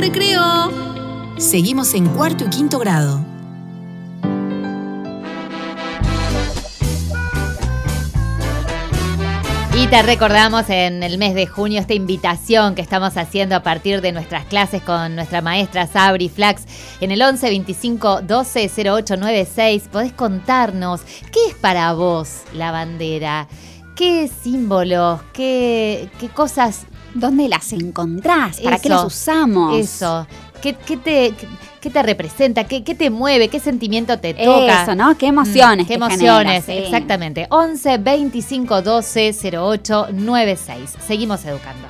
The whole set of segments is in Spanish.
recreo. Seguimos en cuarto y quinto grado. Y te recordamos en el mes de junio esta invitación que estamos haciendo a partir de nuestras clases con nuestra maestra Sabri Flax en el 11 25 12 08 96. Podés contarnos qué es para vos la bandera, qué símbolos, qué cosas. ¿Dónde las encontrás? ¿Para qué las usamos? Eso. ¿Qué te representa? ¿Qué te mueve? ¿Qué sentimiento te toca? Eso, ¿no? ¿Qué emociones? ¿Qué emociones? Genera, sí. Exactamente. 11 25 12 08 96. Seguimos educando.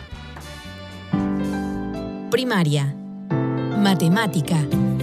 Primaria. Matemática.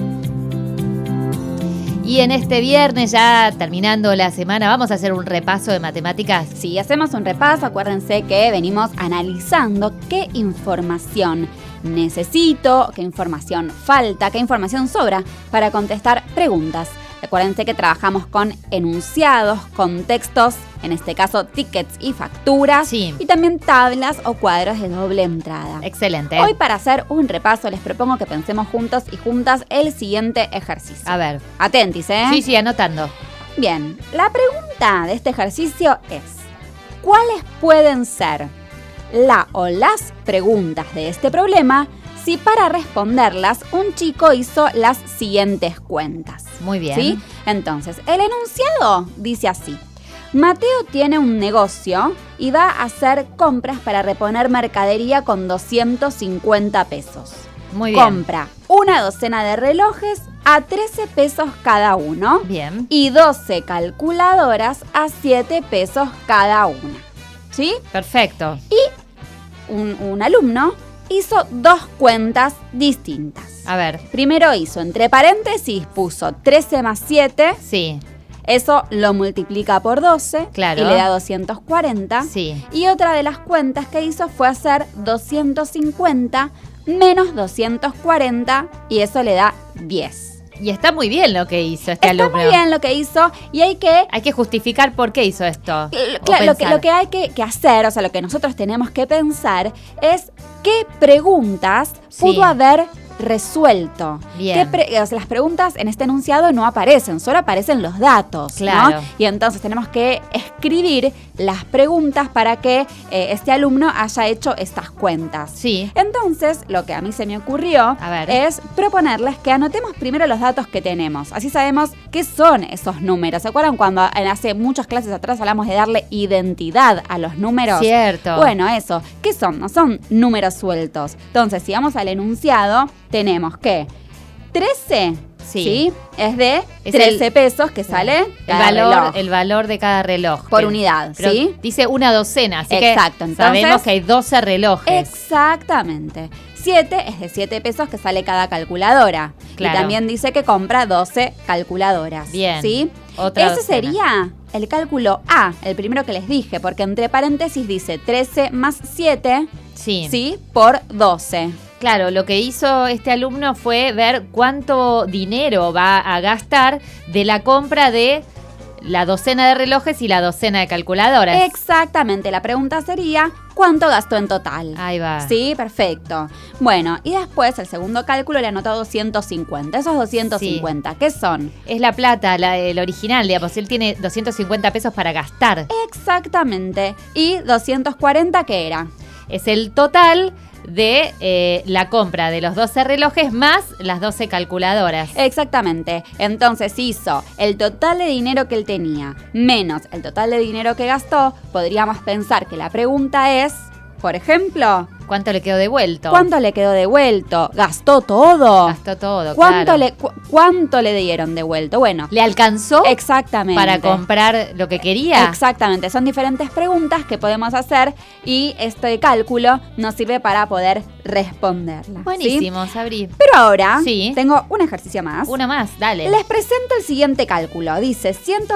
Y en este viernes, ya terminando la semana, vamos a hacer un repaso de matemáticas. Sí, hacemos un repaso. Acuérdense que venimos analizando qué información necesito, qué información falta, qué información sobra para contestar preguntas. Acuérdense que trabajamos con enunciados, contextos, en este caso tickets y facturas, sí, y también tablas o cuadros de doble entrada. Excelente. Hoy, para hacer un repaso, les propongo que pensemos juntos y juntas el siguiente ejercicio. A ver. Atentis, ¿eh? Sí, anotando. Bien, la pregunta de este ejercicio es: ¿cuáles pueden ser la o las preguntas de este problema si para responderlas un chico hizo las siguientes cuentas? Muy bien. ¿Sí? Entonces, el enunciado dice así: Mateo tiene un negocio y va a hacer compras para reponer mercadería con 250 pesos. Muy bien. Compra una docena de relojes a 13 pesos cada uno. Bien. Y 12 calculadoras a 7 pesos cada una. ¿Sí? Perfecto. Y un alumno hizo dos cuentas distintas. A ver. Primero hizo, entre paréntesis, puso 13 más 7. Sí. Eso lo multiplica por 12. Claro. Y le da 240. Sí. Y otra de las cuentas que hizo fue hacer 250 menos 240. Y eso le da 10. Y está muy bien lo que hizo este alumno. Está muy bien lo que hizo y hay que justificar por qué hizo esto. Claro, lo que hay que hacer, o sea, lo que nosotros tenemos que pensar es qué preguntas pudo haber resuelto. Bien. O sea, las preguntas en este enunciado no aparecen, solo aparecen los datos, claro, ¿no? Y entonces tenemos que escribir las preguntas para que este alumno haya hecho estas cuentas. Sí. Entonces, lo que a mí se me ocurrió es proponerles que anotemos primero los datos que tenemos. Así sabemos qué son esos números. ¿Se acuerdan cuando hace muchas clases atrás hablamos de darle identidad a los números? Cierto. Bueno, eso. ¿Qué son? No son números sueltos. Entonces, si vamos al enunciado, tenemos que 13, ¿sí? Es de 13 pesos que sale el valor de cada reloj. Por unidad, pero ¿sí? Dice una docena, así exacto, que entonces, sabemos que hay 12 relojes. Exactamente. 7 es de 7 pesos que sale cada calculadora. Claro. Y también dice que compra 12 calculadoras. Bien. ¿Sí? Otra Ese docena. sería el cálculo A, el primero que les dije, porque entre paréntesis dice 13 más 7, ¿sí? Por 12. Claro, lo que hizo este alumno fue ver cuánto dinero va a gastar de la compra de la docena de relojes y la docena de calculadoras. Exactamente, la pregunta sería ¿cuánto gastó en total? Ahí va. Sí, perfecto. Bueno, y después el segundo cálculo le anotó 250. Esos 250, ¿qué son? Es la plata, el original, digamos. Él tiene 250 pesos para gastar. Exactamente. ¿Y 240 qué era? Es el total de la compra de los 12 relojes más las 12 calculadoras. Exactamente. Entonces hizo el total de dinero que él tenía menos el total de dinero que gastó. Podríamos pensar que la pregunta es, por ejemplo, ¿cuánto le quedó devuelto? ¿Cuánto le quedó devuelto? ¿Gastó todo? Gastó todo, ¿Cuánto claro. ¿Cuánto le dieron devuelto? Bueno, ¿le alcanzó? Exactamente. ¿Para comprar lo que quería? Exactamente. Son diferentes preguntas que podemos hacer y este cálculo nos sirve para poder responderlas. Buenísimo, ¿sí? Sabri. Pero ahora tengo un ejercicio más. Uno más, dale. Les presento el siguiente cálculo. Dice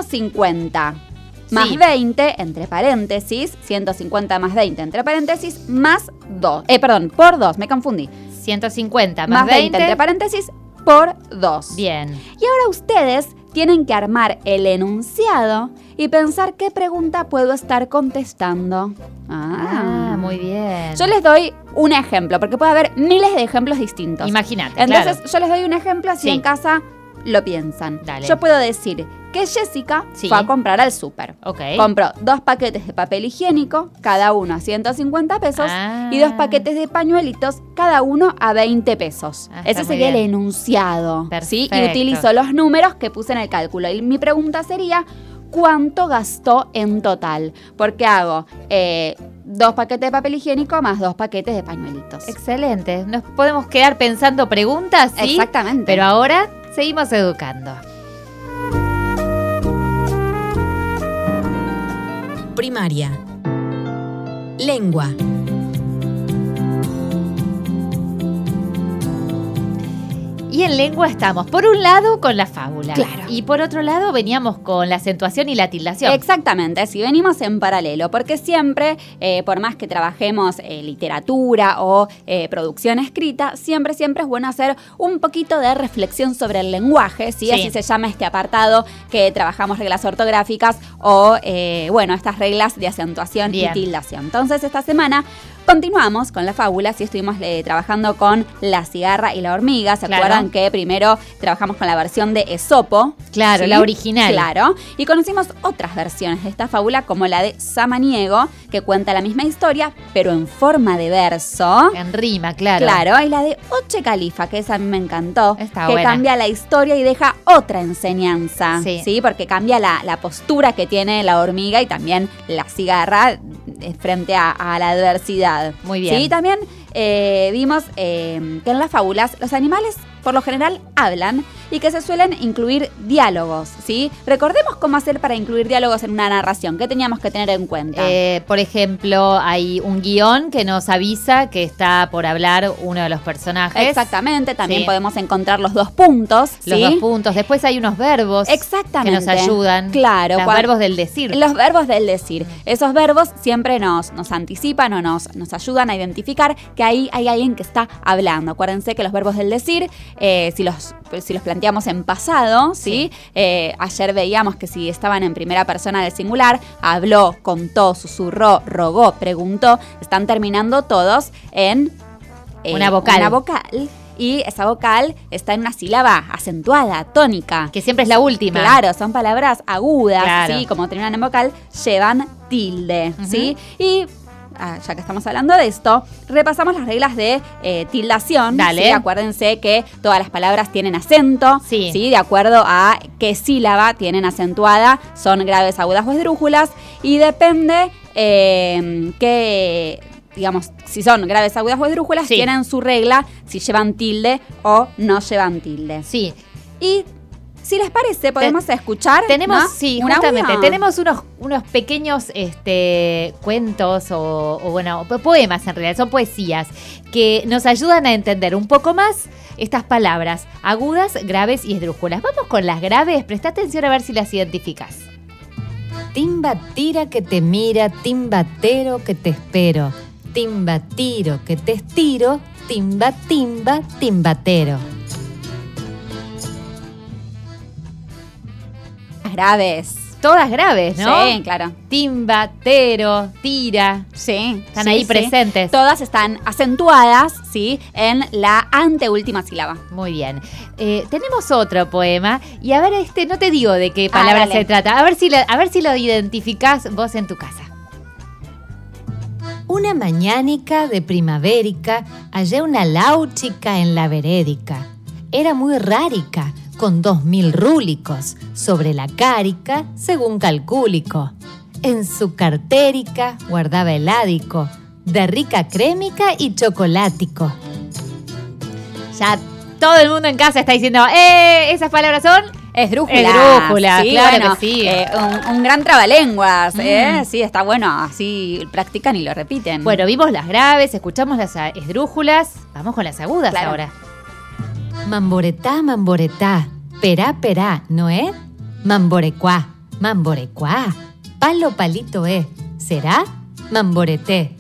150 más 20, entre paréntesis, 150 más 20, entre paréntesis, más 2. Por 2, me confundí. 150 más 20, entre paréntesis, por 2. Bien. Y ahora ustedes tienen que armar el enunciado y pensar qué pregunta puedo estar contestando. Muy Muy bien. Yo les doy un ejemplo, porque puede haber miles de ejemplos distintos. Imagínate, Entonces, claro. yo les doy un ejemplo, así en casa lo piensan. Dale. Yo puedo decir que Jessica fue a comprar al súper. Ok. Compró 2 paquetes de papel higiénico, cada uno a 150 pesos, y 2 paquetes de pañuelitos, cada uno a 20 pesos. Ese sería el enunciado. ¿Sí? Y utilizo los números que puse en el cálculo. Y mi pregunta sería, ¿cuánto gastó en total? Porque hago 2 paquetes de papel higiénico más 2 paquetes de pañuelitos. Excelente. Nos podemos quedar pensando preguntas, ¿sí? Exactamente. Pero ahora seguimos educando. Primaria. Lengua. Y en lengua estamos, por un lado, con la fábula. Claro. Y por otro lado, veníamos con la acentuación y la tildación. Exactamente, si venimos en paralelo, porque siempre, por más que trabajemos literatura o producción escrita, siempre es bueno hacer un poquito de reflexión sobre el lenguaje, ¿sí? Así se llama este apartado que trabajamos reglas ortográficas o, estas reglas de acentuación y tildación. Entonces, esta semana continuamos con la fábula, sí estuvimos trabajando con la cigarra y la hormiga, ¿se acuerdan que primero trabajamos con la versión de Esopo? Claro, ¿sí? La original. Claro, y conocimos otras versiones de esta fábula como la de Samaniego, que cuenta la misma historia, pero en forma de verso. En rima, claro. Claro, y la de Oche Califa, que esa a mí me encantó, Está que buena. cambia la historia y deja otra enseñanza, ¿sí? Porque cambia la postura que tiene la hormiga y también la cigarra frente a la adversidad. Muy bien. Sí, también vimos que en las fábulas los animales por lo general hablan y que se suelen incluir diálogos, ¿sí? Recordemos cómo hacer para incluir diálogos en una narración. ¿Qué teníamos que tener en cuenta? Por ejemplo, hay un guión que nos avisa que está por hablar uno de los personajes. Exactamente, también podemos encontrar los 2 puntos, ¿sí? Los 2 puntos. Después hay unos verbos que nos ayudan. Claro. Los verbos del decir. Los verbos del decir. Esos verbos siempre nos anticipan o nos ayudan a identificar que ahí hay alguien que está hablando. Acuérdense que los verbos del decir, si los planteamos en pasado, ¿sí? Ayer veíamos que si estaban en primera persona del singular, habló, contó, susurró, rogó, preguntó, están terminando todos en una vocal. Una vocal. Y esa vocal está en una sílaba acentuada, tónica. Que siempre es la última. Claro, son palabras agudas, claro. ¿sí? Como terminan en vocal, llevan tilde, ¿sí? Y ya que estamos hablando de esto, repasamos las reglas de tildación. Dale. ¿Sí? Acuérdense que todas las palabras tienen acento, ¿sí? De acuerdo a qué sílaba tienen acentuada, son graves, agudas o esdrújulas, y depende digamos, si son graves, agudas o esdrújulas, tienen su regla si llevan tilde o no llevan tilde. Sí. Y si les parece, podemos escuchar. Tenemos, ¿no? sí, justamente, tenemos unos pequeños cuentos o poemas en realidad, son poesías que nos ayudan a entender un poco más estas palabras agudas, graves y esdrújulas. Vamos con las graves, presta atención a ver si las identificas. Timba tira que te mira, timbatero que te espero. Timba tiro que te estiro, timba timba timbatero. Graves. Todas graves, ¿no? Sí, claro. Timba, tero, tira. Sí. Están ahí presentes. Todas están acentuadas, ¿sí? En la anteúltima sílaba. Muy bien. Tenemos otro poema. Y a ver, no te digo de qué palabra se trata. A ver si lo identificás vos en tu casa. Una mañánica de primavérica hallé una lauchica en la verédica. Era muy rárica, con 2000 rúlicos, sobre la cárica, según calcúlico. En su cartérica guardaba heládico, de rica crémica y chocolático. Ya todo el mundo en casa está diciendo, esas palabras son esdrújulas. Esdrújulas, sí, claro bueno, que sí. Un gran trabalenguas, sí, está bueno, así practican y lo repiten. Bueno, vimos las graves, escuchamos las esdrújulas, vamos con las agudas ahora. Mamboretá, mamboretá, perá, perá, ¿no es? Mamborecuá, mamborecuá, palo, palito, ¿será? Mamboreté,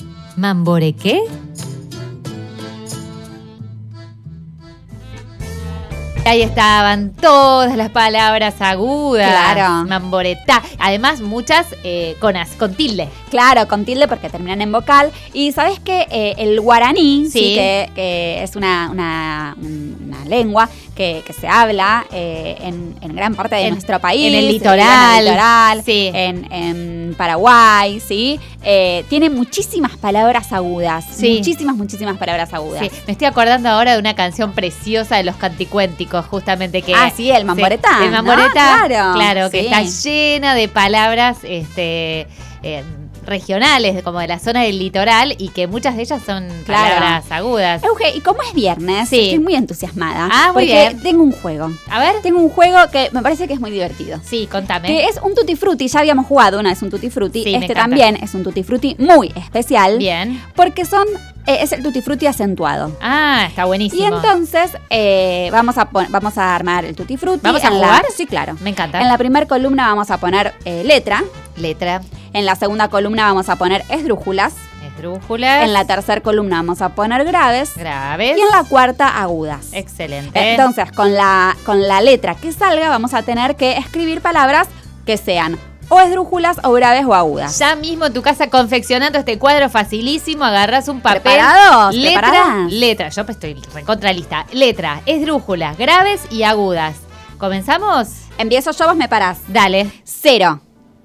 mamborequé. Ahí estaban todas las palabras agudas. Claro. Mamboretá. Además, muchas con tilde. Claro, con tilde porque terminan en vocal. Y ¿sabés qué? El guaraní, Sí. que es una lengua que se habla en gran parte de nuestro país. en el en litoral. el litoral, Sí. en Paraguay, ¿sí? Tiene muchísimas palabras agudas. Sí. Muchísimas palabras agudas. Sí, me estoy acordando ahora de una canción preciosa de Los Canticuénticos, justamente que... Sí, el Mamboretá, Sí, el ¿no? Mamboretá, Claro, que sí. está llena de palabras regionales, como de la zona del litoral, y que muchas de ellas son Claro. palabras agudas. Euge, y como es viernes, Sí. estoy muy entusiasmada. Ah, muy porque bien. tengo un juego. A ver. Tengo un juego que me parece que es muy divertido. Sí, contame. Que es un tutti frutti, ya habíamos jugado una vez un tutti frutti. Sí, me Este encanta. también es un tutti frutti muy especial. Bien. Porque es el tutti frutti acentuado. Ah, está buenísimo. Y entonces vamos a armar el tutti frutti. ¿Vamos a En jugar? Sí, claro. Me encanta. En la primera columna vamos a poner letra. Letra, En la segunda columna vamos a poner esdrújulas. esdrújulas, En la tercera columna vamos a poner graves. graves. Y en la cuarta agudas. Excelente. Entonces, con la letra que salga vamos a tener que escribir palabras que sean o esdrújulas o graves o agudas. Ya mismo en tu casa confeccionando este cuadro facilísimo, agarras un papel. ¿Preparados? Letra, ¿Preparadas? letra. Yo estoy recontra lista. Letra, esdrújulas, graves y agudas. ¿Comenzamos? Empiezo yo, vos me parás. Dale. 0.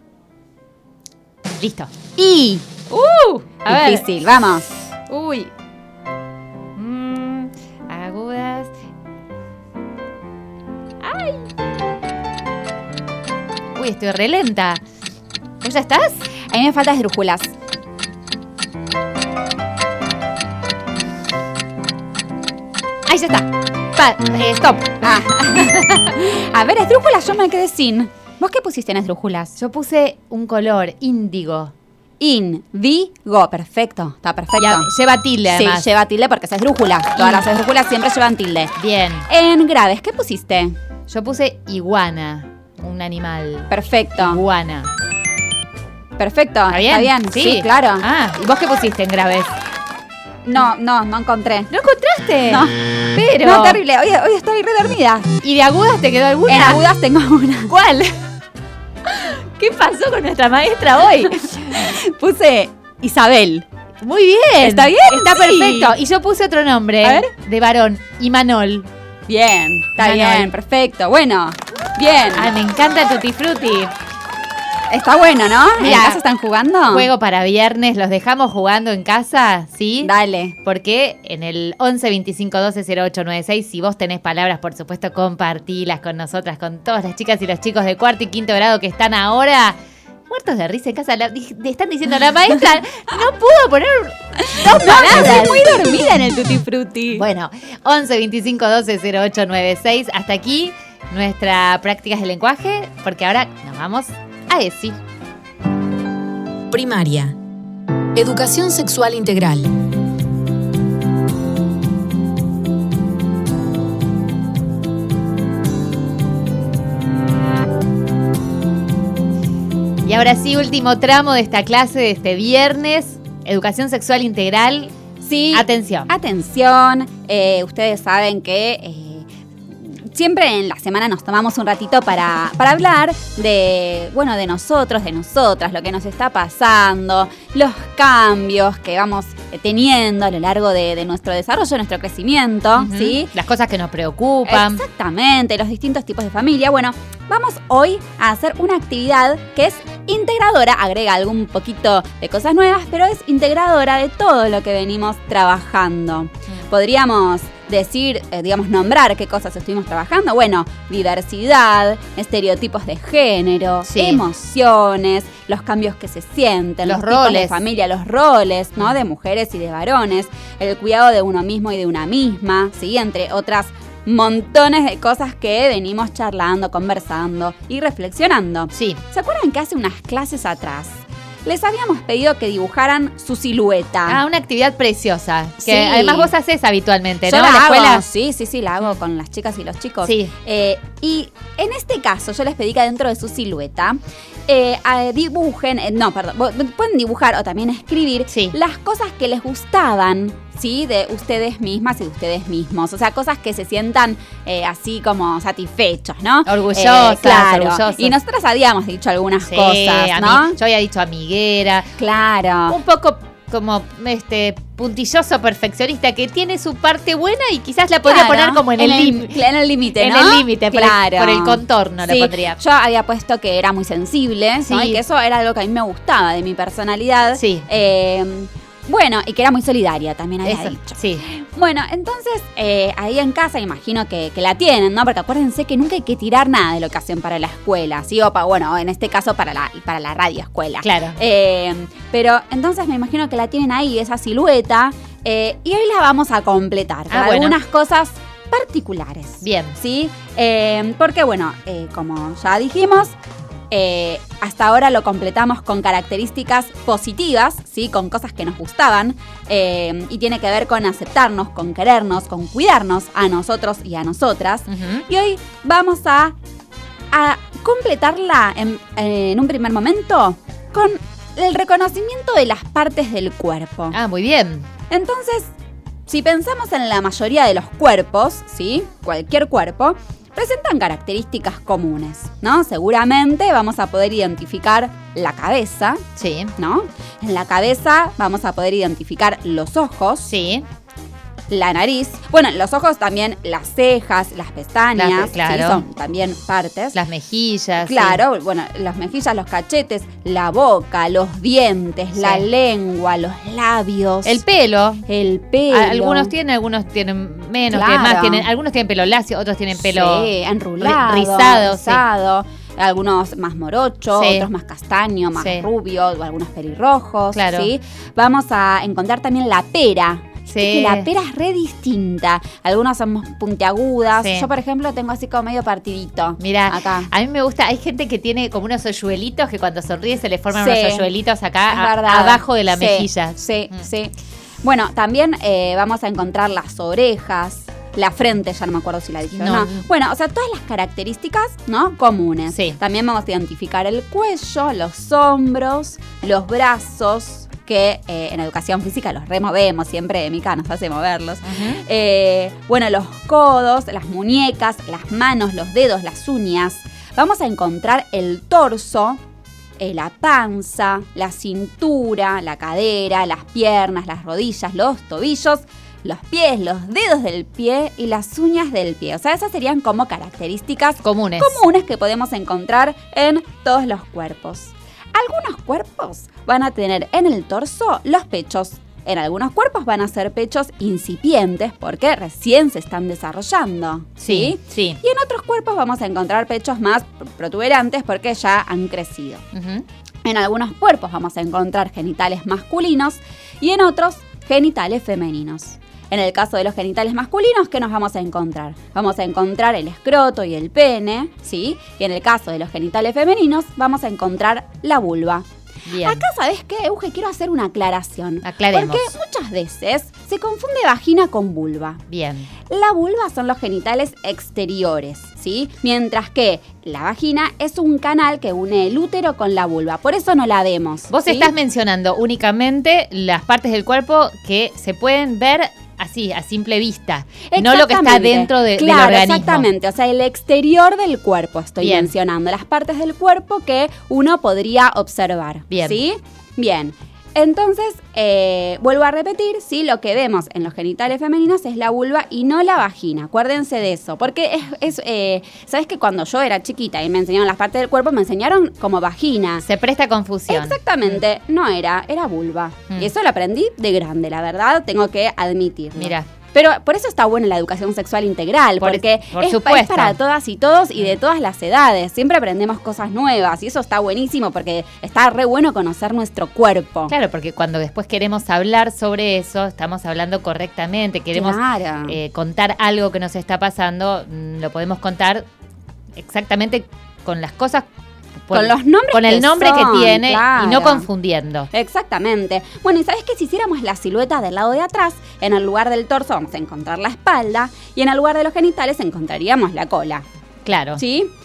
Listo. I. A ver. Difícil, vamos. Uy. Agudas. ¡Ay! Uy, estoy re lenta. ¿Vos ya estás? A mí me faltan esdrújulas. Ahí ya está. Stop. Ah. A ver, esdrújulas yo me quedé sin. ¿Vos qué pusiste en esdrújulas? Yo puse un color índigo. Indigo. Perfecto. Está perfecto. Ya, lleva tilde además. Sí, lleva tilde porque es esdrújula. Todas las esdrújulas siempre llevan tilde. Bien. En graves, ¿qué pusiste? Yo puse iguana. Un animal. Perfecto. Iguana. Perfecto. ¿Está bien? Está bien. Sí, claro. Ah, ¿y vos qué pusiste en graves? No encontré. ¿No encontraste? No. Pero. No, terrible. Hoy estoy re dormida. ¿Y de agudas te quedó alguna? En agudas tengo una. ¿Cuál? ¿Qué pasó con nuestra maestra hoy? Puse Isabel. Muy bien. ¿Está bien? Está Sí. perfecto. Y yo puse otro nombre. A ver. De varón. Imanol. Bien. Está Manuel. bien. Perfecto. Bueno. Bien. Ay, me encanta el Tutti Frutti. Está bueno, ¿no? Mira, ¿En casa están jugando? Juego para viernes. ¿Los dejamos jugando en casa? ¿Sí? Dale. Porque en el 11 25 12 0896, si vos tenés palabras, por supuesto, compartilas con nosotras, con todas las chicas y los chicos de cuarto y quinto grado que están ahora muertos de risa en casa. Le están diciendo a la maestra, no pudo poner dos palabras. Estoy muy dormida en el Tutti Frutti. Bueno, 11 25 12 0896. Hasta aquí nuestra prácticas de lenguaje, porque ahora nos vamos a ESI. Primaria. Educación sexual integral. Y ahora sí, último tramo de esta clase de este viernes. Educación sexual integral. Sí. Atención. Atención. Ustedes saben que siempre en la semana nos tomamos un ratito para hablar de nosotros, de nosotras, lo que nos está pasando, los cambios que vamos teniendo a lo largo de nuestro desarrollo, nuestro crecimiento, Ujú. ¿sí? Las cosas que nos preocupan. Exactamente, los distintos tipos de familia. Bueno, vamos hoy a hacer una actividad que es integradora, agrega algún poquito de cosas nuevas, pero es integradora de todo lo que venimos trabajando. Podríamos decir, nombrar qué cosas estuvimos trabajando. Bueno, diversidad, estereotipos de género, Sí. emociones, los cambios que se sienten, Los tipos de roles. familia, los roles, ¿no? De mujeres y de varones, el cuidado de uno mismo y de una misma, ¿sí? Entre otras montones de cosas que venimos charlando, conversando y reflexionando. Sí. ¿Se acuerdan que hace unas clases atrás les habíamos pedido que dibujaran su silueta? Ah, una actividad preciosa. Que Sí. además vos haces habitualmente, Yo ¿no? la En la hago, escuela. sí, la hago con las chicas y los chicos. Sí. Y en este caso yo les pedí que dentro de su silueta dibujen, pueden dibujar o también escribir Sí. las cosas que les gustaban, ¿sí? De ustedes mismas y de ustedes mismos. O sea, cosas que se sientan así como satisfechos, ¿no? Orgullosas, claro. orgullosas. Y nosotras habíamos dicho algunas Sí, cosas, ¿no? Yo había dicho amiguera. Claro. Un poco como puntilloso perfeccionista que tiene su parte buena y quizás la podría poner como en el límite. En el límite, ¿no? En el límite, claro. por el contorno sí, le pondría. Yo había puesto que era muy sensible, ¿no? Sí. Y que eso era algo que a mí me gustaba de mi personalidad. Sí. Bueno, y que era muy solidaria, también había Eso, dicho. sí. Bueno, entonces, ahí en casa imagino que la tienen, ¿no? Porque acuérdense que nunca hay que tirar nada de lo que hacen para la escuela, ¿sí? O bueno, en este caso para la radio escuela. Claro. Pero entonces me imagino que la tienen ahí, esa silueta, y hoy la vamos a completar con algunas cosas particulares. Bien. ¿Sí? Porque, bueno, como ya dijimos, hasta ahora lo completamos con características positivas, ¿sí? Con cosas que nos gustaban, y tiene que ver con aceptarnos, con querernos, con cuidarnos a nosotros y a nosotras. Uh-huh. Y hoy vamos a completarla en un primer momento con el reconocimiento de las partes del cuerpo. Ah, muy bien. Entonces, si pensamos en la mayoría de los cuerpos, ¿sí? Cualquier cuerpo presentan características comunes, ¿no? Seguramente vamos a poder identificar la cabeza, Sí. ¿no? En la cabeza vamos a poder identificar los ojos, Sí. la nariz. Bueno, los ojos también, las cejas, las pestañas, claro. ¿sí? Son también partes. Las mejillas. Claro, bueno, las mejillas, los cachetes, la boca, los dientes, Sí. la lengua, los labios. El pelo. El pelo. Algunos tienen menos, Claro. más. Algunos tienen pelo lacio, otros tienen pelo sí, enrulado, rizado. rizado. Algunos más morocho, Sí. otros más castaño, más Sí. rubio, o algunos pelirrojos. Claro. ¿sí? Vamos a encontrar también la pera. Sí. Que la pera es re distinta. Algunas son puntiagudas. Sí. Yo, por ejemplo, tengo así como medio partidito. Mira, acá. a mí me gusta, hay gente que tiene como unos hoyuelitos que cuando sonríe se le forman Sí. unos hoyuelitos acá Es verdad. abajo de la Sí, mejilla. Sí, sí. Bueno, también vamos a encontrar las orejas, la frente, ya no me acuerdo si la dije o No. no. Bueno, o sea, todas las características, ¿no? Comunes. Sí. También vamos a identificar el cuello, los hombros, los brazos, que en educación física los removemos, siempre Mica nos hace moverlos. Ujú. Bueno, los codos, las muñecas, las manos, los dedos, las uñas. Vamos a encontrar el torso, la panza, la cintura, la cadera, las piernas, las rodillas, los tobillos, los pies, los dedos del pie y las uñas del pie. O sea, esas serían como características Comunes. que podemos encontrar en todos los cuerpos. Algunos cuerpos van a tener en el torso los pechos. En algunos cuerpos van a ser pechos incipientes porque recién se están desarrollando. Sí, sí. Y en otros cuerpos vamos a encontrar pechos más protuberantes porque ya han crecido. Ujú. En algunos cuerpos vamos a encontrar genitales masculinos y en otros genitales femeninos. En el caso de los genitales masculinos, ¿qué nos vamos a encontrar? Vamos a encontrar el escroto y el pene, ¿sí? Y en el caso de los genitales femeninos, vamos a encontrar la vulva. Bien. Acá, ¿sabes qué, Euge? Quiero hacer una aclaración. Aclaremos. Porque muchas veces se confunde vagina con vulva. Bien. La vulva son los genitales exteriores, ¿sí? Mientras que la vagina es un canal que une el útero con la vulva. Por eso no la vemos. Vos ¿sí? estás mencionando únicamente las partes del cuerpo que se pueden ver así, a simple vista. No lo que está Exactamente. dentro del Claro, organismo. exactamente. O sea, el exterior del cuerpo estoy Bien. mencionando. Las partes del cuerpo que uno podría observar. Bien. ¿Sí? Bien. Entonces, vuelvo a repetir, ¿sí? Lo que vemos en los genitales femeninos es la vulva y no la vagina. Acuérdense de eso. Porque ¿sabes que cuando yo era chiquita y me enseñaron las partes del cuerpo, me enseñaron como vagina? Se presta confusión. Exactamente, no era vulva. Mm. Y eso lo aprendí de grande, la verdad, tengo que admitirlo. Mira. Pero por eso está buena la educación sexual integral, porque por es supuesto. para todas y todos y de todas las edades. Siempre aprendemos cosas nuevas y eso está buenísimo porque está re bueno conocer nuestro cuerpo. Claro, porque cuando después queremos hablar sobre eso, estamos hablando correctamente, queremos Claro. contar algo que nos está pasando, lo podemos contar exactamente con las cosas, Con los nombres con el que nombre son, que tiene y claro. no confundiendo. Exactamente. Bueno, y ¿sabes qué? Si hiciéramos la silueta del lado de atrás, en el lugar del torso vamos a encontrar la espalda y en el lugar de los genitales encontraríamos la cola. Claro. ¿Sí?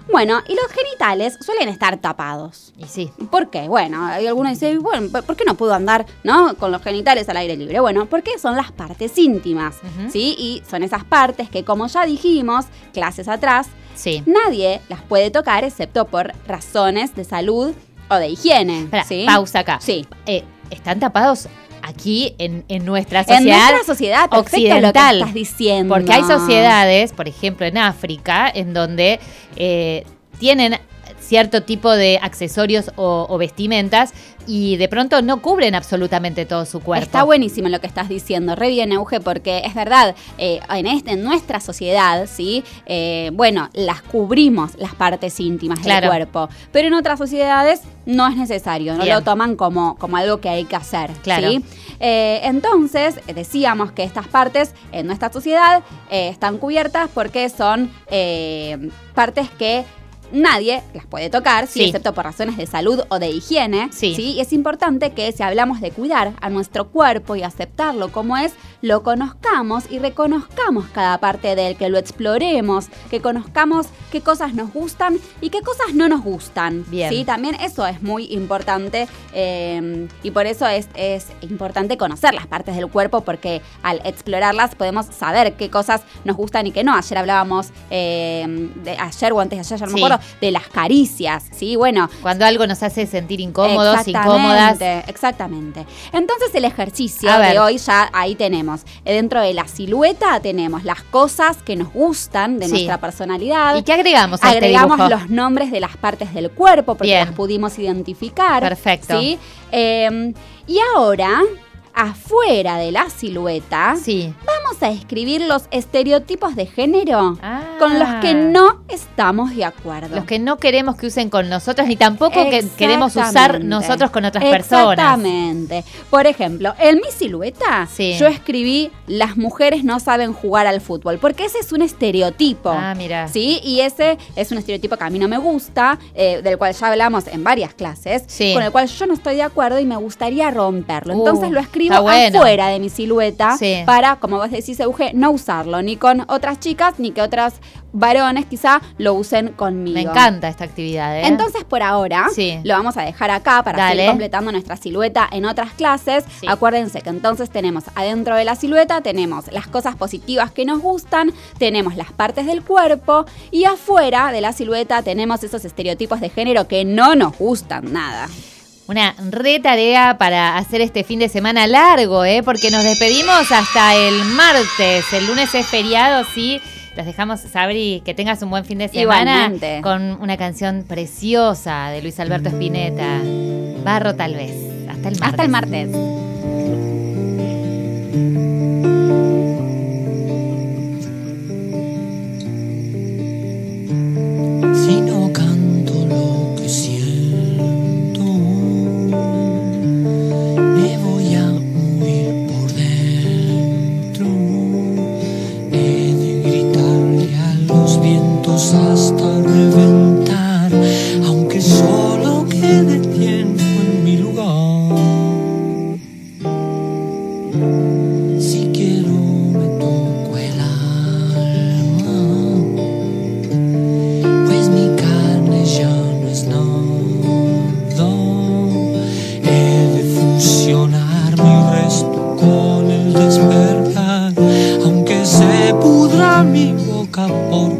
Bueno, y los genitales suelen estar tapados. Y sí. ¿Por qué? Bueno, hay algunos dicen, bueno, ¿por qué no puedo andar, ¿no?, con los genitales al aire libre? Bueno, porque son las partes íntimas, ¿sí? Y son esas partes que, como ya dijimos, clases atrás, Sí. nadie las puede tocar excepto por razones de salud o de higiene. Espera, ¿sí? pausa acá. Sí. Están tapados aquí en nuestra sociedad. En nuestra sociedad, perfecto occidental. lo que estás diciendo. Porque hay sociedades, por ejemplo en África, en donde tienen cierto tipo de accesorios o vestimentas y de pronto no cubren absolutamente todo su cuerpo. Está buenísimo lo que estás diciendo, re bien, Euge, porque es verdad, en nuestra sociedad, ¿sí? Bueno, las cubrimos las partes íntimas del cuerpo, pero en otras sociedades no es necesario, no lo toman como algo que hay que hacer, claro. ¿sí? Entonces, decíamos que estas partes en nuestra sociedad están cubiertas porque son partes que nadie las puede tocar, ¿sí? Excepto por razones de salud o de higiene. Sí. Y es importante que si hablamos de cuidar a nuestro cuerpo y aceptarlo como es, lo conozcamos y reconozcamos cada parte de él, que lo exploremos, que conozcamos qué cosas nos gustan y qué cosas no nos gustan. Bien. ¿Sí? También eso es muy importante y por eso es importante conocer las partes del cuerpo, porque al explorarlas podemos saber qué cosas nos gustan y qué no. Ayer hablábamos, ayer o antes de ayer, ya no me acuerdo, de las caricias, ¿sí? Bueno. Cuando algo nos hace sentir incómodos, incómodas. Exactamente. Entonces el ejercicio de hoy ya ahí tenemos. Dentro de la silueta tenemos las cosas que nos gustan de nuestra personalidad. ¿Y qué agregamos a este dibujo? dibujo? Los nombres de las partes del cuerpo, porque las pudimos identificar. Perfecto. ¿Sí? Y ahora, afuera de la silueta, vamos a escribir los estereotipos de género con los que no estamos de acuerdo. Los que no queremos que usen con nosotros, ni tampoco que queremos usar nosotros con otras personas. Exactamente. Por ejemplo, en mi silueta yo escribí: las mujeres no saben jugar al fútbol, porque ese es un estereotipo. Mira. ¿Sí? Y ese es un estereotipo que a mí no me gusta, del cual ya hablamos en varias clases, con el cual yo no estoy de acuerdo y me gustaría romperlo. Entonces lo escribo afuera de mi silueta para, como vos decís, Euge, no usarlo ni con otras chicas ni que otros varones quizá lo usen conmigo. Me encanta esta actividad, Entonces por ahora lo vamos a dejar acá para seguir completando nuestra silueta en otras clases. Acuérdense que entonces tenemos adentro de la silueta, tenemos las cosas positivas que nos gustan, tenemos las partes del cuerpo y afuera de la silueta tenemos esos estereotipos de género que no nos gustan nada. Una re tarea para hacer este fin de semana largo, porque nos despedimos hasta el martes. El lunes es feriado, sí. Los dejamos, Sabri, que tengas un buen fin de semana. Igualmente. Con una canción preciosa de Luis Alberto Spinetta. Barro tal vez. Hasta el martes. Hasta el martes. Si no canto lo que siento, me voy a huir por dentro. He de gritarle a los vientos hasta reventar, aunque solo quede tiempo en mi lugar. Si quiero me toco el alma, pues mi carne ya no es nada. He de fusionar mi resto con el despertar, aunque se pudra mi boca por